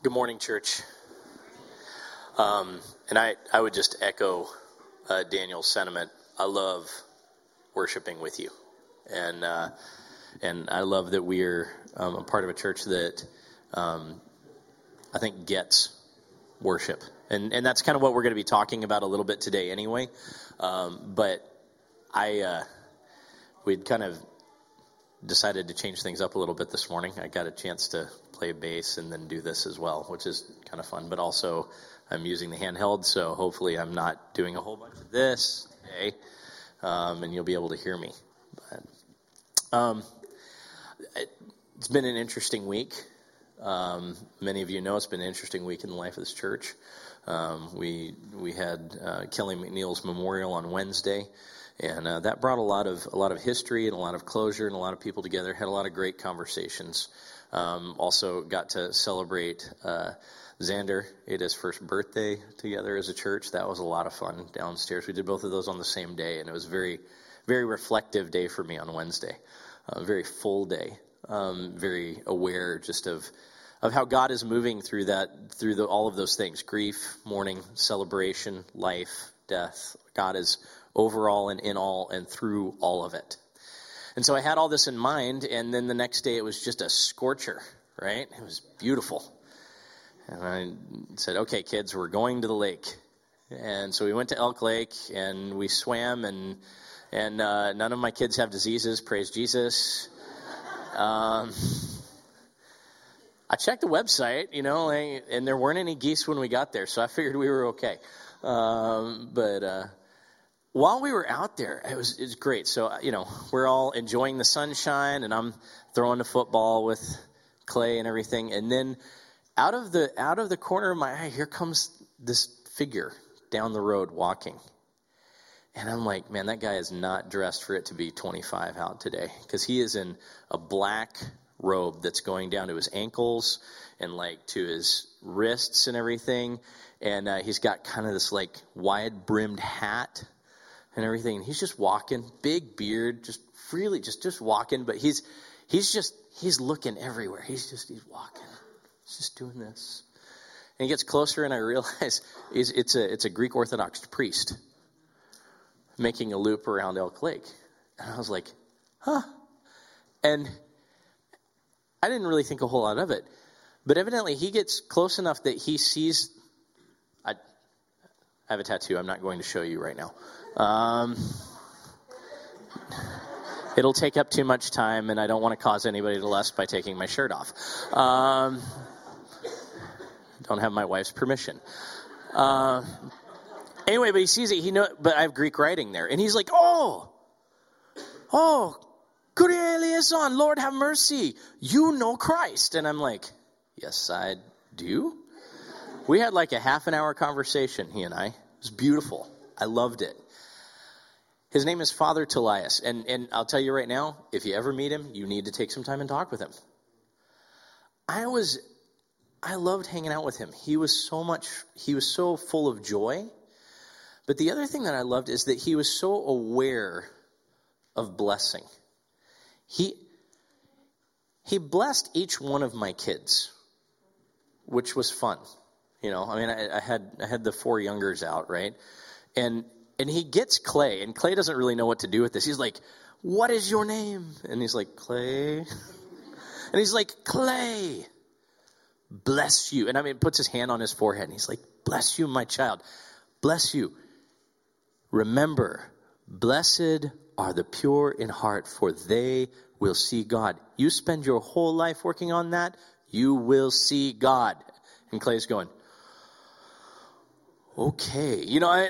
Good morning, church. And I would just echo Daniel's sentiment. I love worshiping with you, and I love that we are a part of a church that I think gets worship, and that's kind of what we're going to be talking about a little bit today, anyway. But we'd kind of decided to change things up a little bit this morning. I got a chance to play bass and then do this as well, which is kind of fun. But also, I'm using the handheld, so hopefully I'm not doing a whole bunch of this today, and you'll be able to hear me. But it's been an interesting week. Many of you know it's been an interesting week in the life of this church. We had Kelly McNeil's memorial on Wednesday. And that brought a lot of history and a lot of closure and a lot of people together. Had a lot of great conversations. Also got to celebrate Xander. He had his first birthday together as a church. That was a lot of fun downstairs. We did both of those on the same day, and it was a very, very reflective day for me on Wednesday. A very full day. Very aware just of how God is moving through all of those things: grief, mourning, celebration, life, death. God is overall and in all and through all of it. And so I had all this in mind, and then the next day it was just a scorcher, right? It was beautiful. And I said, okay, kids, we're going to the lake. And so we went to Elk Lake, and we swam, and none of my kids have diseases, praise Jesus. I checked the website, and there weren't any geese when we got there, so I figured we were okay. But while we were out there, it was great. So, we're all enjoying the sunshine, and I'm throwing the football with Clay and everything. And then out of the corner of my eye, here comes this figure down the road walking. And I'm like, man, that guy is not dressed for it to be 25 out today, because he is in a black robe that's going down to his ankles and to his wrists and everything. And he's got kind of this wide brimmed hat and everything. And he's just walking, big beard, just freely, just walking. But he's looking everywhere. He's walking. He's just doing this. And he gets closer, and I realize it's a Greek Orthodox priest making a loop around Elk Lake. And I was like, huh. And I didn't really think a whole lot of it. But evidently he gets close enough that he sees. I have a tattoo. I'm not going to show you right now. It'll take up too much time, and I don't want to cause anybody to lust by taking my shirt off. Don't have my wife's permission. Anyway, but he sees it. But I have Greek writing there, and he's like, "Oh, Kyrie eleison, Lord have mercy. You know Christ." And I'm like, "Yes, I do." We had a half an hour conversation, he and I. It was beautiful. I loved it. His name is Father Tolias. And I'll tell you right now, if you ever meet him, you need to take some time and talk with him. I loved hanging out with him. He was so full of joy. But the other thing that I loved is that he was so aware of blessing. He blessed each one of my kids, which was fun. I had the 4 youngers out, right? And he gets Clay, and Clay doesn't really know what to do with this. He's like, "What is your name?" And he's like, "Clay." And he's like, "Clay, bless you." And puts his hand on his forehead, and he's like, "Bless you, my child. Bless you. Remember, blessed are the pure in heart, for they will see God." You spend your whole life working on that, you will see God. And Clay's going, okay.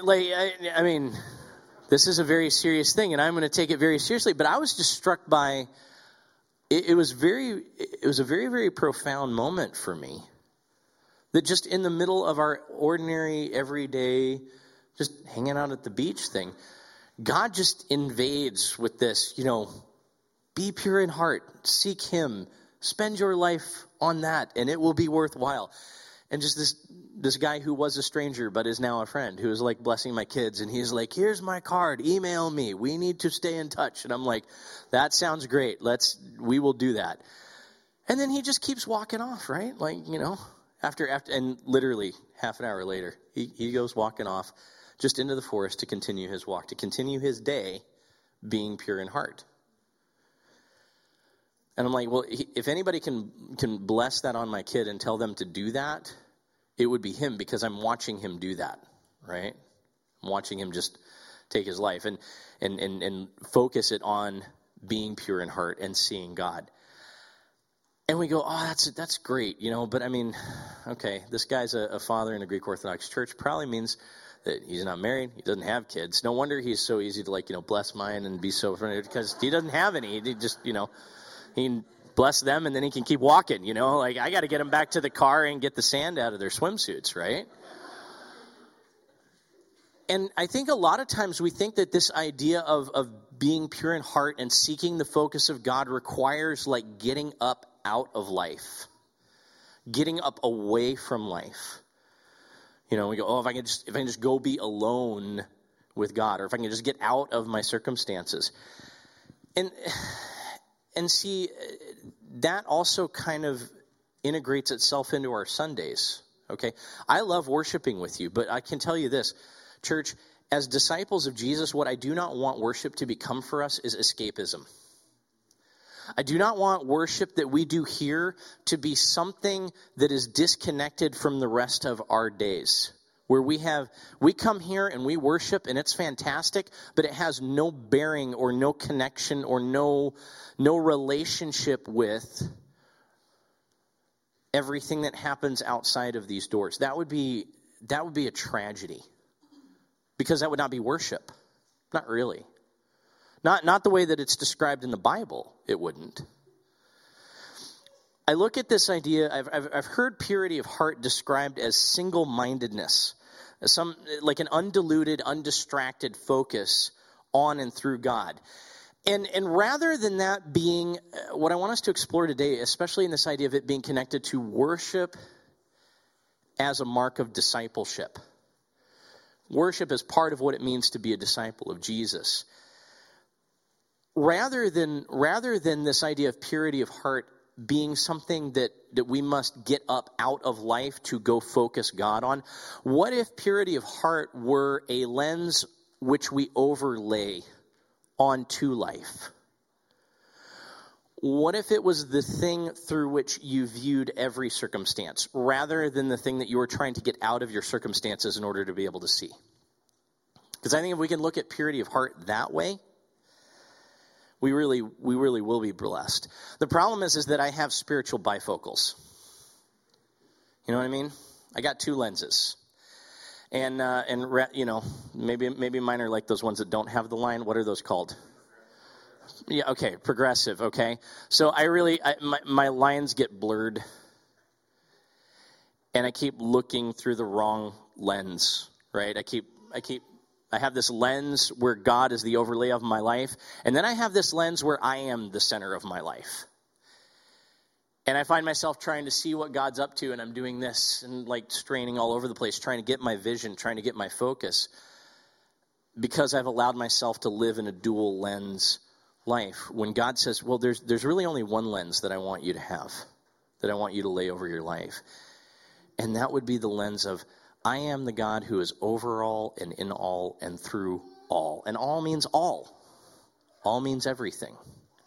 This is a very serious thing, and I'm going to take it very seriously. But I was just struck by, it was a very, very profound moment for me. That just in the middle of our ordinary, everyday, just hanging out at the beach thing, God just invades with this, be pure in heart, seek him, spend your life on that, and it will be worthwhile. And just this guy who was a stranger but is now a friend, who is blessing my kids, and he's like, "Here's my card, email me, we need to stay in touch." And I'm like, that sounds great, we will do that. And then he just keeps walking off, right? And literally half an hour later, he goes walking off just into the forest to continue his walk, to continue his day being pure in heart. And I'm like, well, if anybody can bless that on my kid and tell them to do that, it would be him, because I'm watching him do that, right? I'm watching him just take his life and focus it on being pure in heart and seeing God. And we go, oh, that's great, but I mean, okay, this guy's a father in a Greek Orthodox church, probably means that he's not married, he doesn't have kids. No wonder he's so easy to bless mine and be so friendly, because he doesn't have any. He just, he can bless them and then he can keep walking, like I got to get him back to the car and get the sand out of their swimsuits, right? And I think a lot of times we think that this idea of being pure in heart and seeking the focus of God requires like getting up out of life, getting up away from life. We go, oh, if I can just go be alone with God, or if I can just get out of my circumstances. And see, that also kind of integrates itself into our Sundays, okay? I love worshiping with you, but I can tell you this, church, as disciples of Jesus, what I do not want worship to become for us is escapism. I do not want worship that we do here to be something that is disconnected from the rest of our days, where we come here and we worship and it's fantastic, but it has no bearing or no connection or no relationship with everything that happens outside of these doors. That would be a tragedy, because that would not be worship. Not really. Not the way that it's described in the Bible, it wouldn't. I look at this idea, I've heard purity of heart described as single-mindedness, like an undiluted, undistracted focus on and through God. And rather than that being, what I want us to explore today, especially in this idea of it being connected to worship as a mark of discipleship. Worship is part of what it means to be a disciple of Jesus. Rather than this idea of purity of heart being something that we must get up out of life to go focus God on, what if purity of heart were a lens which we overlay onto life? What if it was the thing through which you viewed every circumstance, rather than the thing that you were trying to get out of your circumstances in order to be able to see? Because I think if we can look at purity of heart that way, we really will be blessed. The problem is that I have spiritual bifocals. You know what I mean? I got two lenses. And maybe mine are like those ones that don't have the line. What are those called? Yeah, okay, progressive, okay. So my lines get blurred. And I keep looking through the wrong lens, right? I have this lens where God is the overlay of my life, and then I have this lens where I am the center of my life. And I find myself trying to see what God's up to, and I'm doing this and like straining all over the place, trying to get my vision, trying to get my focus, because I've allowed myself to live in a dual lens life. When God says, well, there's really only one lens that I want you to have, that I want you to lay over your life. And that would be the lens of, I am the God who is over all and in all and through all. And all means all. All means everything.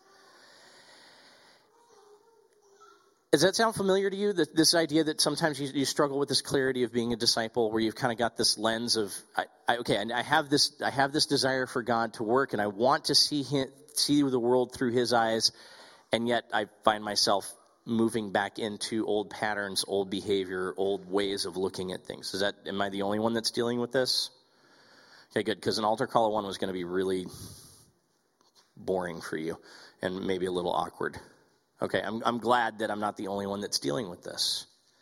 Does that sound familiar to you? This idea that sometimes you struggle with this clarity of being a disciple, where you've kind of got this lens of, I have this desire for God to work, and I want to see the world through His eyes, and yet I find myself moving back into old patterns, old behavior, old ways of looking at things. Am I the only one that's dealing with this? Okay, good, because an altar call at 1 was going to be really boring for you and maybe a little awkward. Okay, I'm glad that I'm not the only one that's dealing with this.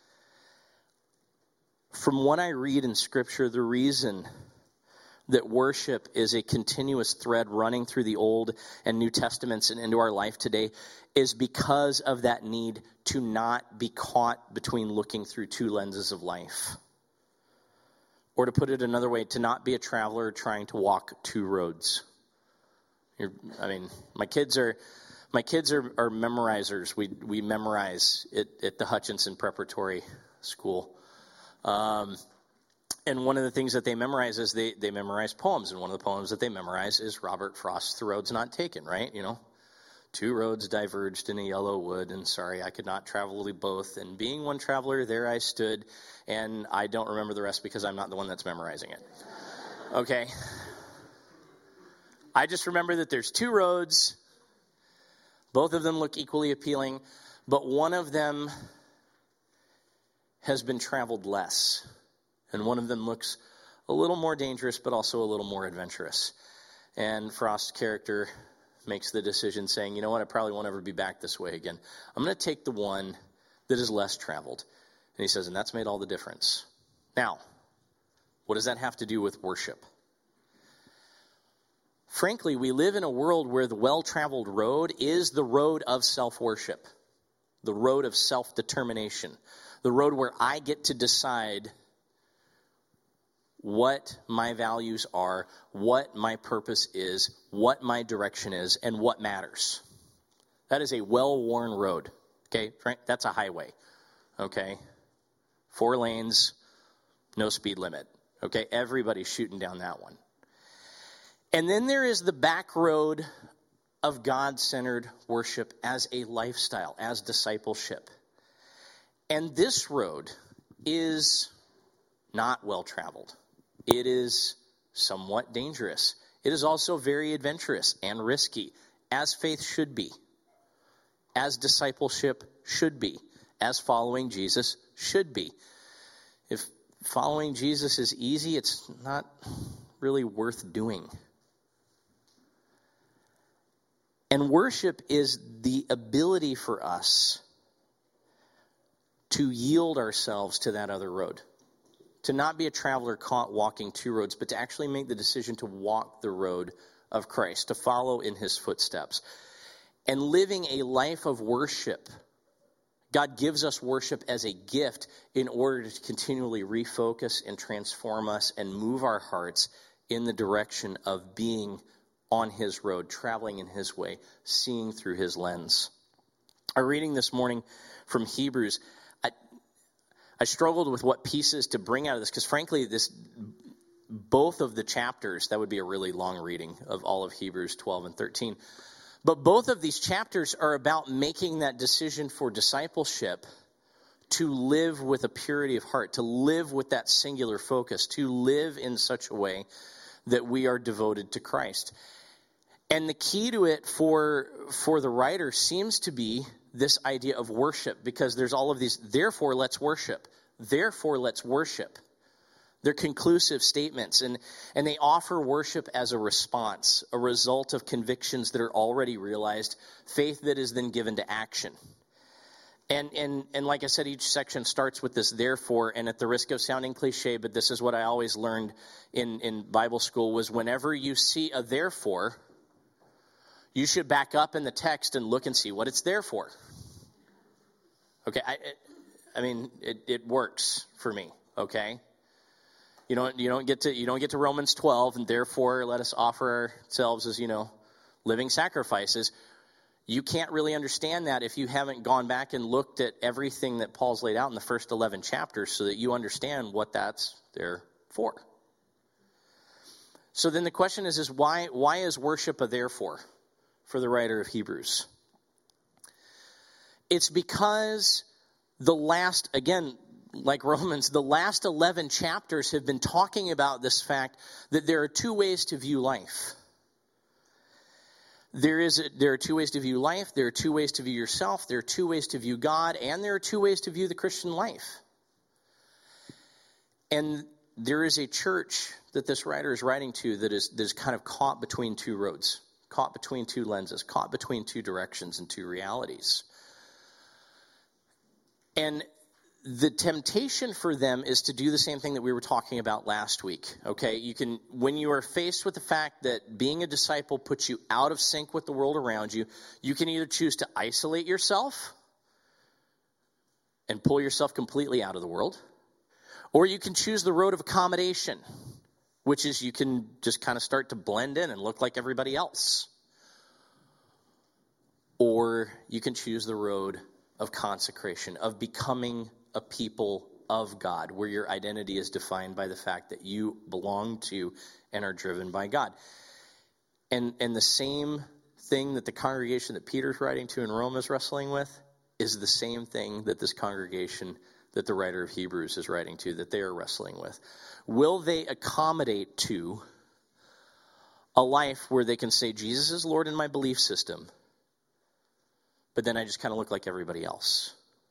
From what I read in Scripture, the reason that worship is a continuous thread running through the Old and New Testaments and into our life today is because of that need to not be caught between looking through two lenses of life. Or to put it another way, to not be a traveler trying to walk two roads. My kids are memorizers. We memorize it at the Hutchinson Preparatory school. And one of the things that they memorize is they memorize poems. And one of the poems that they memorize is Robert Frost's The Road's Not Taken, right? You know, two roads diverged in a yellow wood, and sorry, I could not travel both. And being one traveler, there I stood. And I don't remember the rest because I'm not the one that's memorizing it. Okay? I just remember that there's two roads. Both of them look equally appealing, but one of them has been traveled less. And one of them looks a little more dangerous, but also a little more adventurous. And Frost's character makes the decision saying, you know what, I probably won't ever be back this way again. I'm going to take the one that is less traveled. And he says, and that's made all the difference. Now, what does that have to do with worship? Frankly, we live in a world where the well-traveled road is the road of self-worship, the road of self-determination, the road where I get to decide what my values are, what my purpose is, what my direction is, and what matters. That is a well-worn road, okay? That's a highway, okay? 4 lanes, no speed limit, okay? Everybody's shooting down that one. And then there is the back road of God-centered worship as a lifestyle, as discipleship. And this road is not well-traveled. It is somewhat dangerous. It is also very adventurous and risky, as faith should be, as discipleship should be, as following Jesus should be. If following Jesus is easy, it's not really worth doing. And worship is the ability for us to yield ourselves to that other road. To not be a traveler caught walking 2 roads, but to actually make the decision to walk the road of Christ, to follow in his footsteps. And living a life of worship. God gives us worship as a gift in order to continually refocus and transform us and move our hearts in the direction of being on his road, traveling in his way, seeing through his lens. Our reading this morning from Hebrews, I struggled with what pieces to bring out of this, because frankly, both of the chapters, that would be a really long reading of all of Hebrews 12 and 13. But both of these chapters are about making that decision for discipleship to live with a purity of heart, to live with that singular focus, to live in such a way that we are devoted to Christ. And the key to it for the writer seems to be this idea of worship, because there's all of these, therefore let's worship. Therefore let's worship. They're conclusive statements, and they offer worship as a response, a result of convictions that are already realized, faith that is then given to action. And like I said, each section starts with this therefore, and at the risk of sounding cliche, but this is what I always learned in Bible school, was whenever you see a therefore, you should back up in the text and look and see what it's there for. Okay, I mean, it works for me, okay? You don't get to Romans 12, and therefore let us offer ourselves as, living sacrifices. You can't really understand that if you haven't gone back and looked at everything that Paul's laid out in the first 11 chapters so that you understand what that's there for. So then the question is why is worship a therefore for the writer of Hebrews? It's because like Romans, the last 11 chapters have been talking about this fact that there are 2 ways to view life. There are 2 ways to view life, there are 2 ways to view yourself, there are 2 ways to view God, and there are 2 ways to view the Christian life. And there is a church that this writer is writing to that is kind of caught between 2 roads, caught between 2 lenses, caught between 2 directions and 2 realities. And the temptation for them is to do the same thing that we were talking about last week. Okay, when you are faced with the fact that being a disciple puts you out of sync with the world around you, you can either choose to isolate yourself and pull yourself completely out of the world, or you can choose the road of accommodation, which is you can just kind of start to blend in and look like everybody else. Or you can choose the road of consecration, of becoming a people of God, where your identity is defined by the fact that you belong to and are driven by God. And the same thing that the congregation that Peter's writing to in Rome is wrestling with is the same thing that this congregation that the writer of Hebrews is writing to, that they are wrestling with. Will they accommodate to a life where they can say, Jesus is Lord in my belief system, but then I just kind of look like everybody else?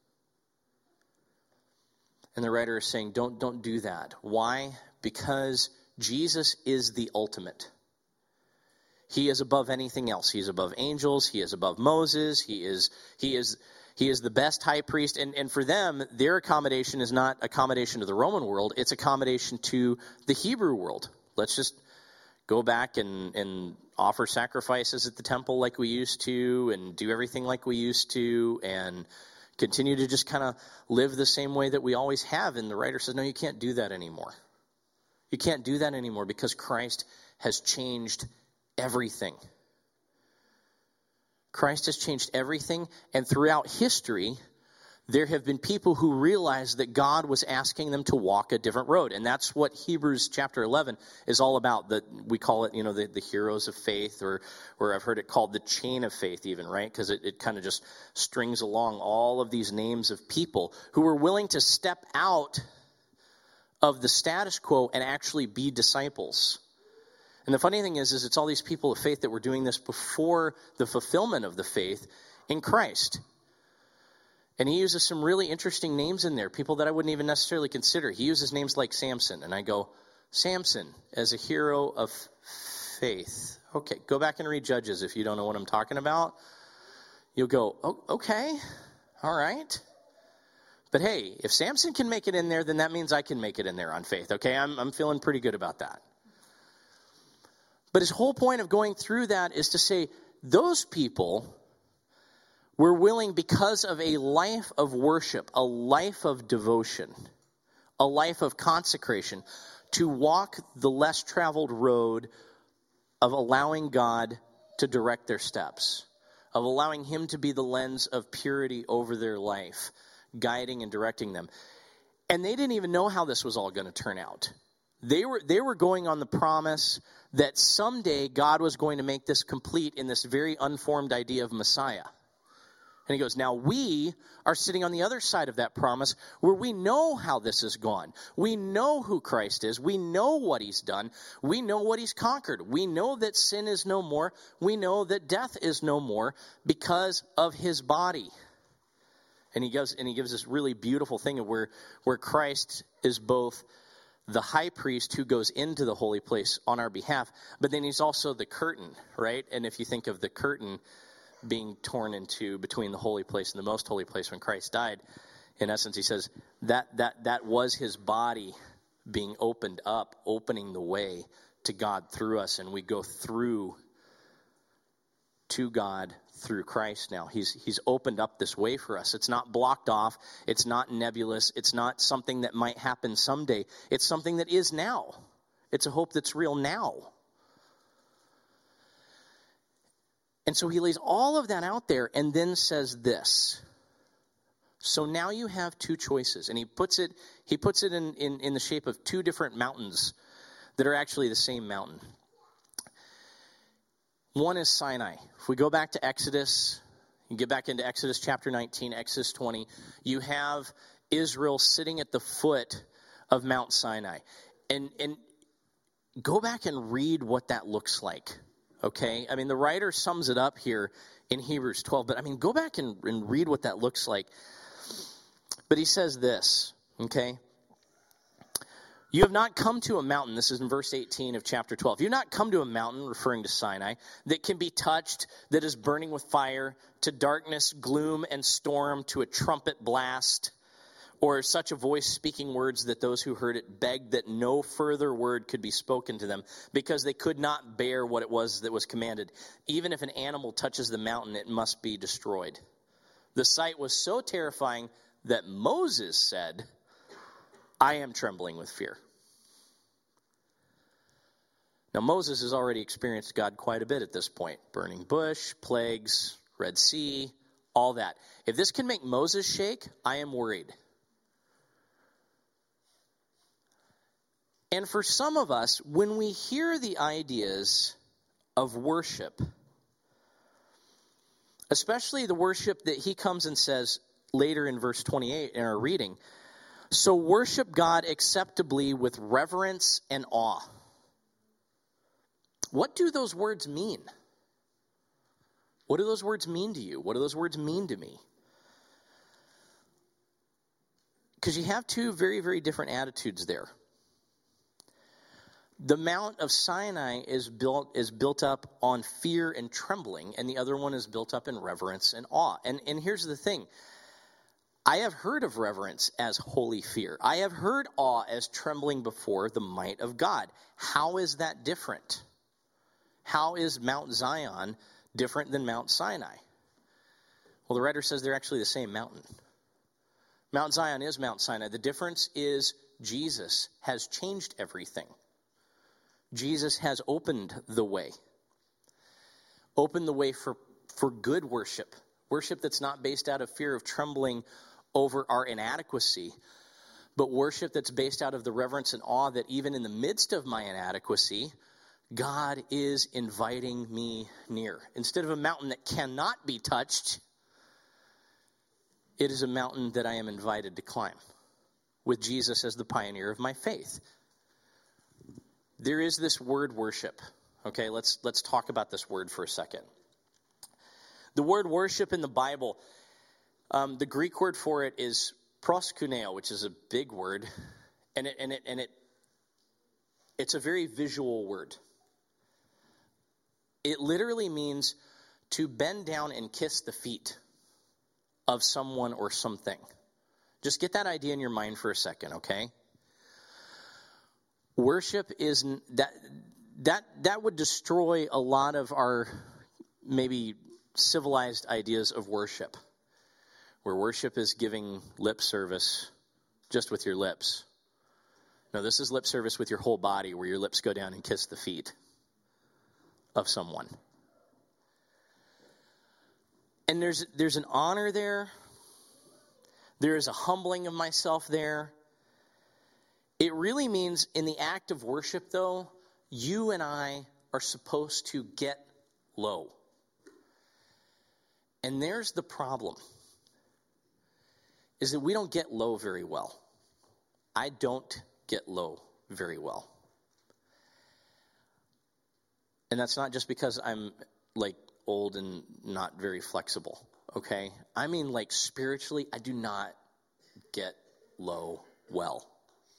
And the writer is saying, don't do that. Why? Because Jesus is the ultimate. He is above anything else. He is above angels. He is above Moses. He is the best high priest. And for them, their accommodation is not accommodation to the Roman world. It's accommodation to the Hebrew world. Let's just go back and offer sacrifices at the temple like we used to, and do everything like we used to, and continue to just kind of live the same way that we always have. And the writer says, no, you can't do that anymore. You can't do that anymore because Christ has changed everything. Christ has changed everything, and throughout history, there have been people who realized that God was asking them to walk a different road. And that's what Hebrews chapter 11 is all about. We call it, the heroes of faith, or I've heard it called the chain of faith even, right? Because it kind of just strings along all of these names of people who were willing to step out of the status quo and actually be disciples. And the funny thing is it's all these people of faith that were doing this before the fulfillment of the faith in Christ. And he uses some really interesting names in there, people that I wouldn't even necessarily consider. He uses names like Samson, and I go, Samson as a hero of faith. Okay, go back and read Judges if you don't know what I'm talking about. You'll go, oh, okay, all right. But hey, if Samson can make it in there, then that means I can make it in there on faith, okay? I'm feeling pretty good about that. But his whole point of going through that is to say those people were willing, because of a life of worship, a life of devotion, a life of consecration, to walk the less traveled road of allowing God to direct their steps, of allowing him to be the lens of purity over their life, guiding and directing them. And they didn't even know how this was all going to turn out. They were going on the promise that someday God was going to make this complete in this very unformed idea of Messiah. And he goes, now we are sitting on the other side of that promise where we know how this has gone. We know who Christ is. We know what he's done. We know what he's conquered. We know that sin is no more. We know that death is no more because of his body. And he gives this really beautiful thing of where Christ is both the high priest who goes into the holy place on our behalf, but then he's also the curtain, right? And if you think of the curtain being torn into between the holy place and the most holy place when Christ died, in essence, he says that was his body being opened up, opening the way to God through us, and we go through to God through Christ now. He's opened up this way for us. It's not blocked off. It's not nebulous. It's not something that might happen someday. It's something that is now. It's a hope that's real now. And so he lays all of that out there and then says this. So now you have two choices. And he puts it in the shape of two different mountains that are actually the same mountain. One is Sinai. If we go back to Exodus, you get back into Exodus chapter 19, Exodus 20, you have Israel sitting at the foot of Mount Sinai. And go back and read what that looks like, okay? I mean, the writer sums it up here in Hebrews 12, but I mean, go back and read what that looks like. But he says this, okay? You have not come to a mountain, this is in verse 18 of chapter 12. You have not come to a mountain, referring to Sinai, that can be touched, that is burning with fire, to darkness, gloom, and storm, to a trumpet blast, or such a voice speaking words that those who heard it begged that no further word could be spoken to them, because they could not bear what it was that was commanded. Even if an animal touches the mountain, it must be destroyed. The sight was so terrifying that Moses said, I am trembling with fear. Now, Moses has already experienced God quite a bit at this point. Burning bush, plagues, Red Sea, all that. If this can make Moses shake, I am worried. And for some of us, when we hear the ideas of worship, especially the worship that he comes and says later in verse 28 in our reading, so worship God acceptably with reverence and awe. What do those words mean? What do those words mean to you? What do those words mean to me? Because you have two very, very different attitudes there. The Mount of Sinai is built up on fear and trembling, and the other one is built up in reverence and awe. And here's the thing. I have heard of reverence as holy fear. I have heard awe as trembling before the might of God. How is that different? How is Mount Zion different than Mount Sinai? Well, the writer says they're actually the same mountain. Mount Zion is Mount Sinai. The difference is Jesus has changed everything. Jesus has opened the way. Opened the way for good worship. Worship that's not based out of fear of trembling over our inadequacy, but worship that's based out of the reverence and awe that even in the midst of my inadequacy, God is inviting me near. Instead of a mountain that cannot be touched, it is a mountain that I am invited to climb with Jesus as the pioneer of my faith. There is this word worship. Okay, let's talk about this word for a second. The word worship in the Bible, the Greek word for it is proskuneo, which is a big word, and it's a very visual word. It literally means to bend down and kiss the feet of someone or something. Just get that idea in your mind for a second, okay? Worship is that would destroy a lot of our maybe civilized ideas of worship, where worship is giving lip service just with your lips. No, this is lip service with your whole body, where your lips go down and kiss the feet of someone. And there's an honor there. There is a humbling of myself there. It really means in the act of worship, though, you and I are supposed to get low. And there's the problem, is that we don't get low very well. I don't get low very well. And that's not just because I'm like old and not very flexible, okay? I mean, like spiritually, I do not get low well.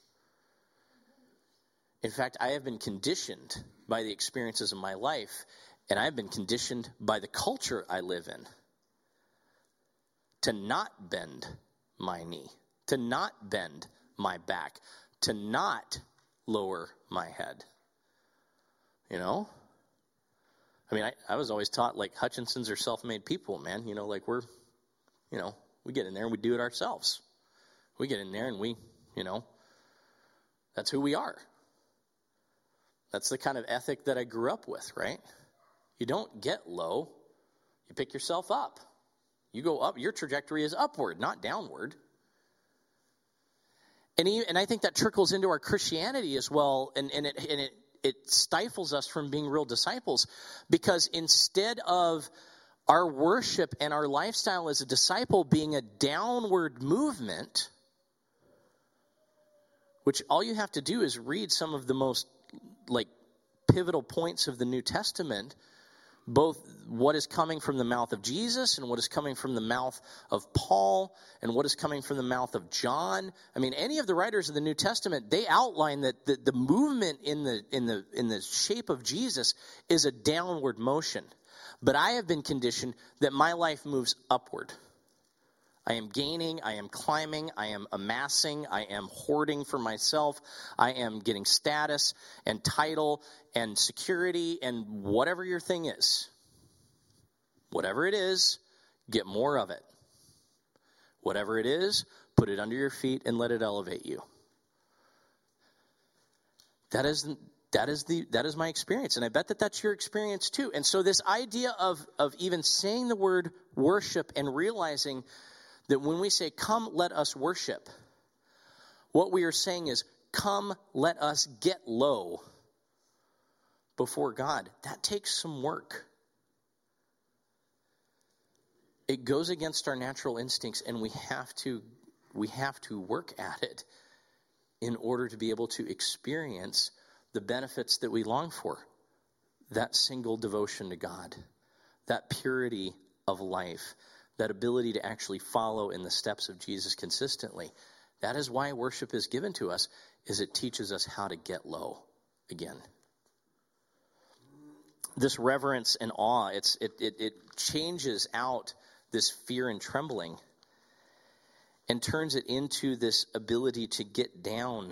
In fact, I have been conditioned by the experiences of my life, and I've been conditioned by the culture I live in to not bend my knee, to not bend my back, to not lower my head. You know? I mean, I was always taught, like, Hutchinsons are self-made people, man. You know, like we get in there and we do it ourselves. We get in there and that's who we are. That's the kind of ethic that I grew up with, right? You don't get low. You pick yourself up. You go up. Your trajectory is upward, not downward. And I think that trickles into our Christianity as well, and it stifles us from being real disciples, because instead of our worship and our lifestyle as a disciple being a downward movement, which all you have to do is read some of the most pivotal points of the New Testament, both what is coming from the mouth of Jesus and what is coming from the mouth of Paul and what is coming from the mouth of John. I mean, any of the writers of the New Testament, they outline that the movement in the shape of Jesus is a downward motion. But I have been conditioned that my life moves upward. I am gaining, I am climbing, I am amassing, I am hoarding for myself, I am getting status and title and security and whatever your thing is. Whatever it is, get more of it. Whatever it is, put it under your feet and let it elevate you. That is my experience, and I bet that that's your experience too. And so this idea of even saying the word worship and realizing that when we say, come, let us worship, what we are saying is, come, let us get low before God. That takes some work. It goes against our natural instincts, and we have to work at it in order to be able to experience the benefits that we long for. That single devotion to God, that purity of life, that ability to actually follow in the steps of Jesus consistently. That is why worship is given to us, is it teaches us how to get low again. This reverence and awe, it changes out this fear and trembling and turns it into this ability to get down.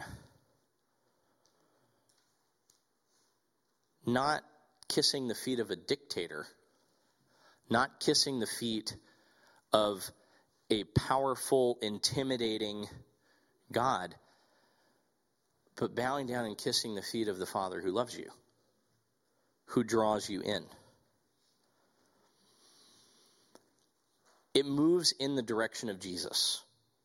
Not kissing the feet of a dictator, not kissing the feet of a powerful, intimidating God, but bowing down and kissing the feet of the Father who loves you, who draws you in. It moves in the direction of Jesus.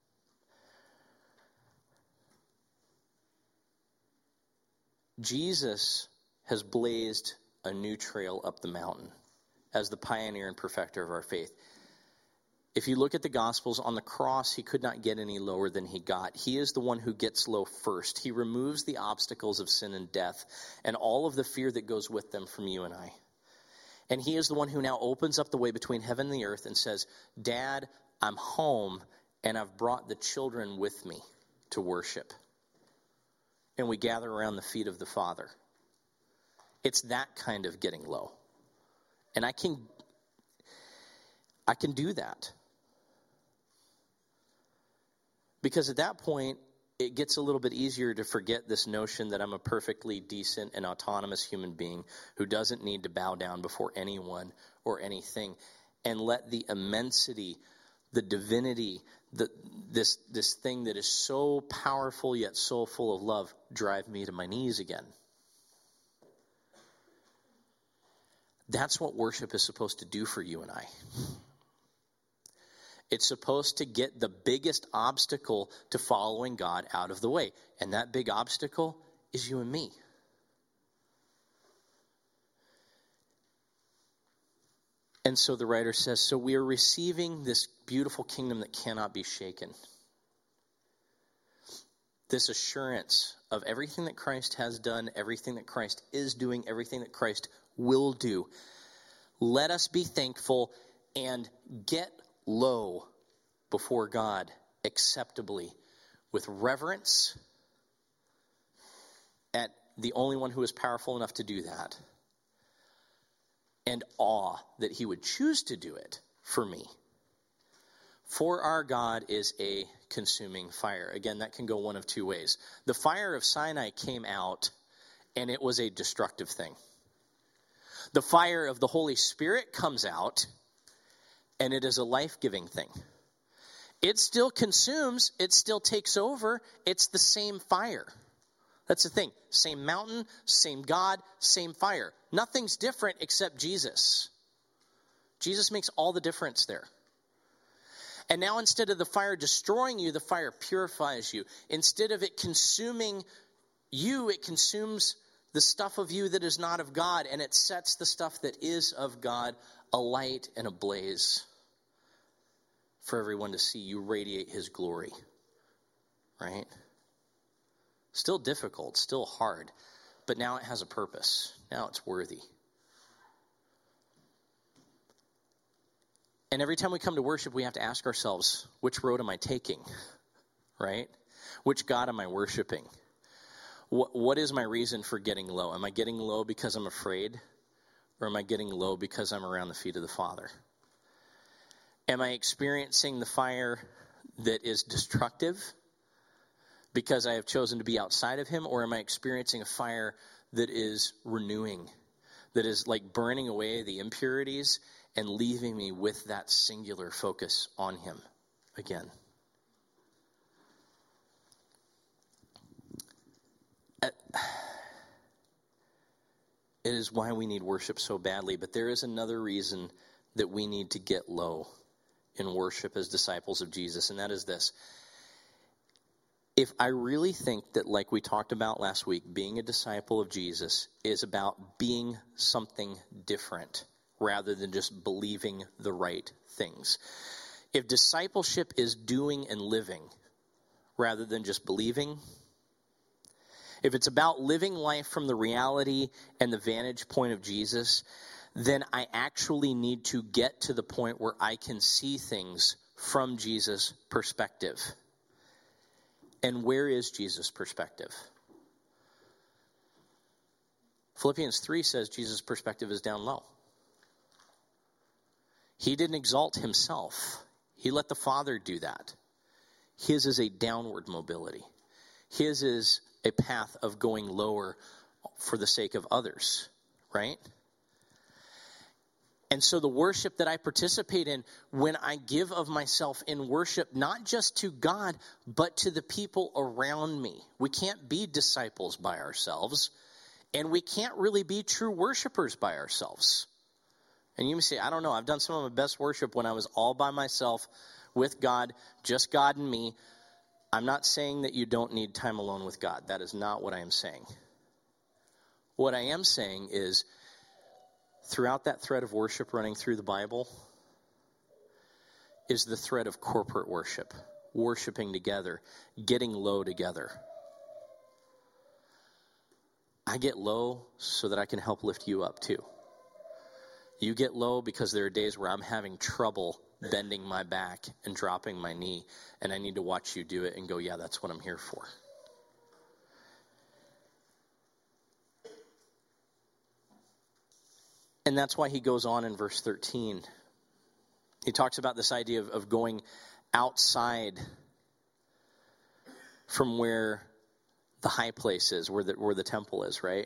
Jesus has blazed a new trail up the mountain as the pioneer and perfecter of our faith. If you look at the Gospels, on the cross, he could not get any lower than he got. He is the one who gets low first. He removes the obstacles of sin and death and all of the fear that goes with them from you and I. And he is the one who now opens up the way between heaven and the earth and says, Dad, I'm home, and I've brought the children with me to worship. And we gather around the feet of the Father. It's that kind of getting low. And I can do that. Because at that point, it gets a little bit easier to forget this notion that I'm a perfectly decent and autonomous human being who doesn't need to bow down before anyone or anything, and let the immensity, the divinity, this thing that is so powerful yet so full of love drive me to my knees again. That's what worship is supposed to do for you and I. It's supposed to get the biggest obstacle to following God out of the way. And that big obstacle is you and me. And so the writer says, so we are receiving this beautiful kingdom that cannot be shaken. This assurance of everything that Christ has done, everything that Christ is doing, everything that Christ will do. Let us be thankful and get low before God acceptably with reverence at the only one who is powerful enough to do that, and awe that he would choose to do it for me. For our God is a consuming fire. Again, that can go one of two ways. The fire of Sinai came out, and it was a destructive thing. The fire of the Holy Spirit comes out, and it is a life-giving thing. It still consumes, it still takes over, it's the same fire. That's the thing. Same mountain, same God, same fire. Nothing's different except Jesus. Jesus makes all the difference there. And now instead of the fire destroying you, the fire purifies you. Instead of it consuming you, it consumes the stuff of you that is not of God, and it sets the stuff that is of God alight and ablaze for everyone to see. You radiate his glory, right? Still difficult, still hard, but now it has a purpose. Now it's worthy. And every time we come to worship, we have to ask ourselves, which road am I taking, right? Which God am I worshiping? What is my reason for getting low? Am I getting low because I'm afraid? Or am I getting low because I'm around the feet of the Father? Am I experiencing the fire that is destructive because I have chosen to be outside of him? Or am I experiencing a fire that is renewing, that is like burning away the impurities and leaving me with that singular focus on him again? It is why we need worship so badly, but there is another reason that we need to get low in worship as disciples of Jesus, and that is this. if I really think that, like we talked about last week, being a disciple of Jesus is about being something different rather than just believing the right things. If discipleship is doing and living rather than just believing, if it's about living life from the reality and the vantage point of Jesus, then I actually need to get to the point where I can see things from Jesus' perspective. And where is Jesus' perspective? Philippians 3 says Jesus' perspective is down low. He didn't exalt himself. He let the Father do that. His is a downward mobility. His is a path of going lower for the sake of others, right? And so the worship that I participate in, when I give of myself in worship, not just to God, but to the people around me. We can't be disciples by ourselves, and we can't really be true worshipers by ourselves. And you may say, I don't know, I've done some of my best worship when I was all by myself with God, just God and me. I'm not saying that you don't need time alone with God. That is not what I am saying. What I am saying is, throughout that thread of worship running through the Bible is the thread of corporate worship, worshiping together, getting low together. I get low so that I can help lift you up too. You get low because there are days where I'm having trouble bending my back and dropping my knee, and I need to watch you do it and go, yeah, that's what I'm here for. And that's why he goes on in verse 13. He talks about this idea of going outside from where the high place is, where the temple is, right?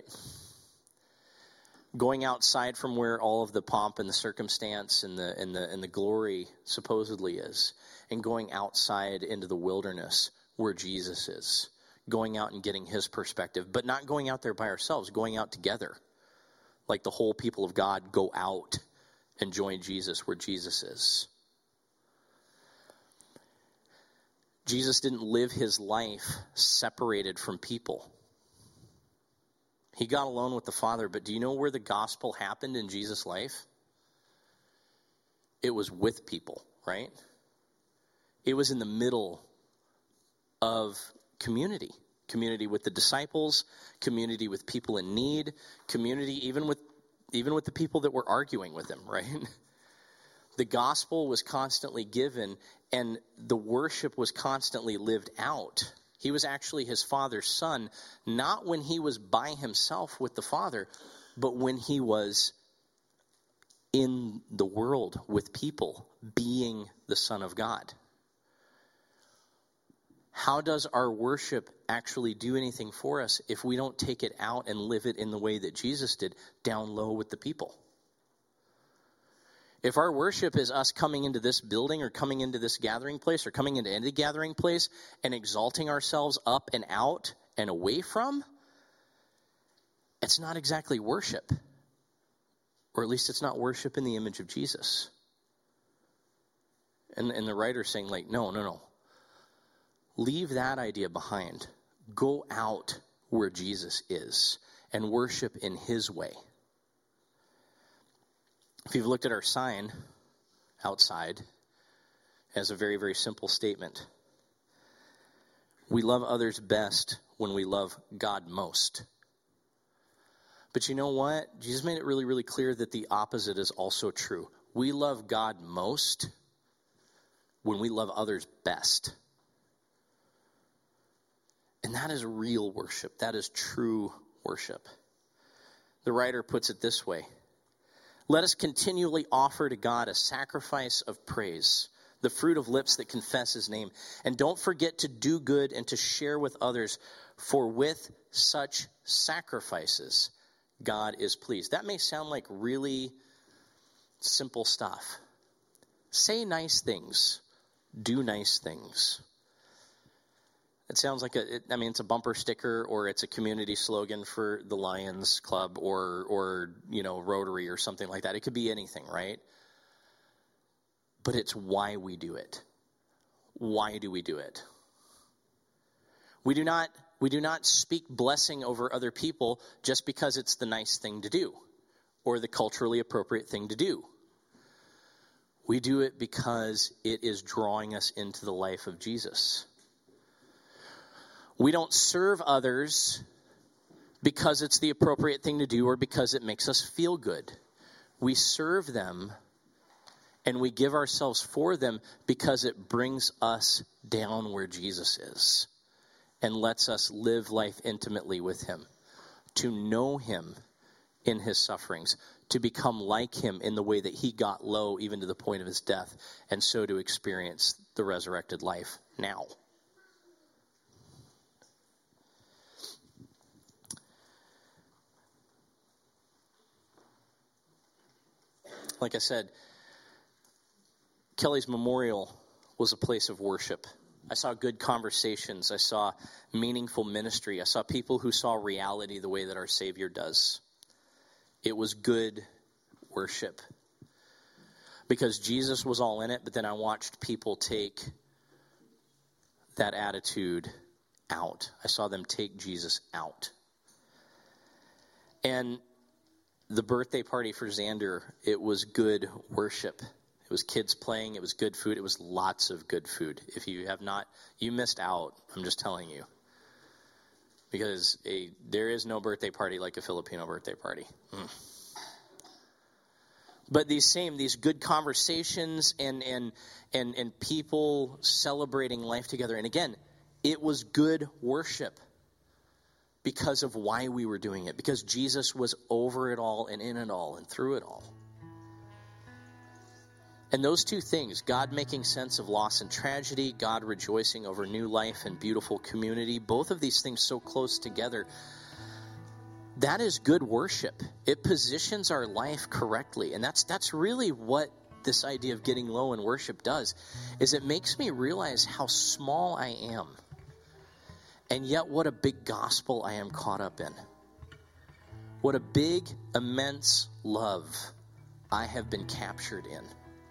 Going outside from where all of the pomp and the circumstance and the glory supposedly is, and going outside into the wilderness where Jesus is, going out and getting his perspective, but not going out there by ourselves, going out together. Like the whole people of God go out and join Jesus where Jesus is. Jesus didn't live his life separated from people. He got alone with the Father, but do you know where the gospel happened in Jesus' life? It was with people, right? It was in the middle of community. Community with the disciples, community with people in need, community even with the people that were arguing with him, right? The gospel was constantly given, and the worship was constantly lived out. He was actually his Father's son, not when he was by himself with the Father, but when he was in the world with people, being the Son of God. How does our worship actually do anything for us if we don't take it out and live it in the way that Jesus did, down low with the people? If our worship is us coming into this building or coming into this gathering place or coming into any gathering place and exalting ourselves up and out and away from, it's not exactly worship. Or at least it's not worship in the image of Jesus. And the writer's saying, like, no. Leave that idea behind. Go out where Jesus is and worship in his way. If you've looked at our sign outside, it has a very, very simple statement. We love others best when we love God most. But you know what? Jesus made it really, really clear that the opposite is also true. We love God most when we love others best. And that is real worship. That is true worship. The writer puts it this way. Let us continually offer to God a sacrifice of praise, the fruit of lips that confess his name. And don't forget to do good and to share with others, for with such sacrifices, God is pleased. That may sound like really simple stuff. Say nice things. Do nice things. It sounds like it's a bumper sticker, or it's a community slogan for the Lions Club or Rotary or something like that. It could be anything, right? But it's why we do it. Why do we do it? We do not speak blessing over other people just because it's the nice thing to do or the culturally appropriate thing to do. We do it because it is drawing us into the life of Jesus. We don't serve others because it's the appropriate thing to do or because it makes us feel good. We serve them and we give ourselves for them because it brings us down where Jesus is and lets us live life intimately with him, to know him in his sufferings, to become like him in the way that he got low even to the point of his death, and so to experience the resurrected life now. Like I said, Kelly's Memorial was a place of worship. I saw good conversations. I saw meaningful ministry. I saw people who saw reality the way that our Savior does. It was good worship because Jesus was all in it, but then I watched people take that attitude out. I saw them take Jesus out. And the birthday party for Xander, it was good worship. It was kids playing. It was good food. It was lots of good food. If you have not, you missed out. I'm just telling you. Because there is no birthday party like a Filipino birthday party. But these good conversations and people celebrating life together. And again, it was good worship because of why we were doing it. Because Jesus was over it all and in it all and through it all. And those two things, God making sense of loss and tragedy, God rejoicing over new life and beautiful community, both of these things so close together, that is good worship. It positions our life correctly. And that's really what this idea of getting low in worship does, is it makes me realize how small I am. And yet what a big gospel I am caught up in. What a big, immense love I have been captured in.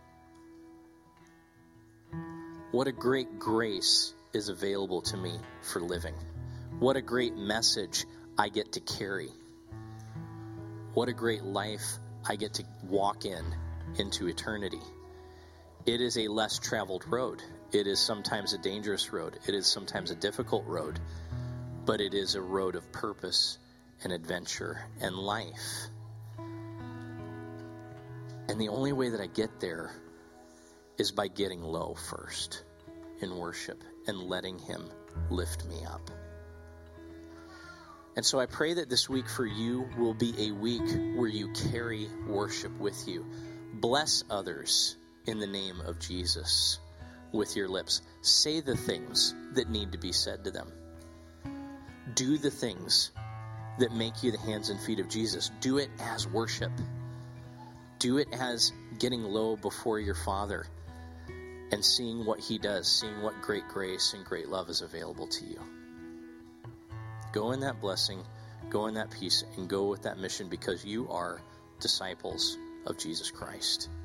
What a great grace is available to me for living. What a great message I get to carry. What a great life I get to walk into eternity. It is a less traveled road. It is sometimes a dangerous road. It is sometimes a difficult road. But it is a road of purpose and adventure and life. And the only way that I get there is by getting low first in worship and letting him lift me up. And so I pray that this week for you will be a week where you carry worship with you. Bless others in the name of Jesus with your lips. Say the things that need to be said to them. Do the things that make you the hands and feet of Jesus. Do it as worship. Do it as getting low before your Father and seeing what he does, seeing what great grace and great love is available to you. Go in that blessing, go in that peace, and go with that mission because you are disciples of Jesus Christ.